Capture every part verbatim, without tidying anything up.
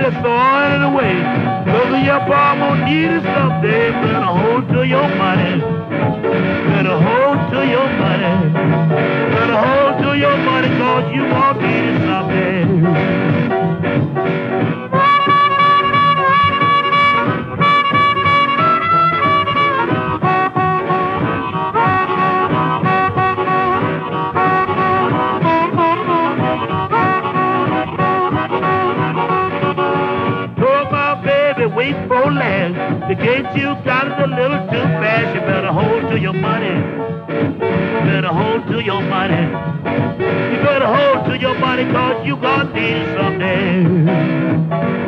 just throwing it away. Cause your palm won't need it someday. Better hold to your money. Better hold to your money. Better hold to your money cause you won't need it someday. Wait for last. The gate you got is a little too fast. You better hold to your money. Better hold to your money. You better hold to your money cause you gonna need it someday.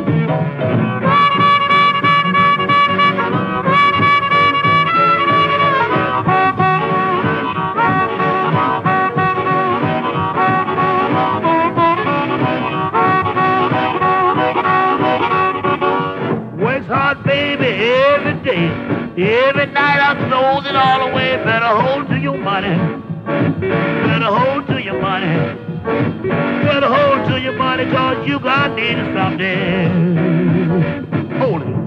Hard, baby, every day. Every night I throws it all away. Better hold to your money. Better hold to your money. Better hold to your money cause you gonna need it someday. Hold it.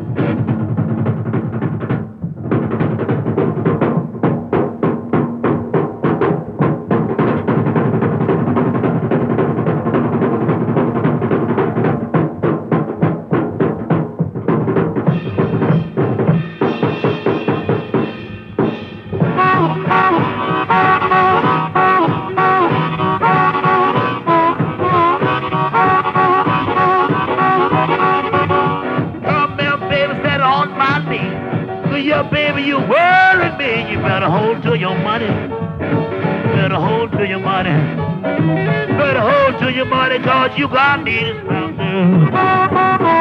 Yeah, baby, you worried me. You better hold to your money. Better hold to your money. Better hold to your money cause you gonna need it someday.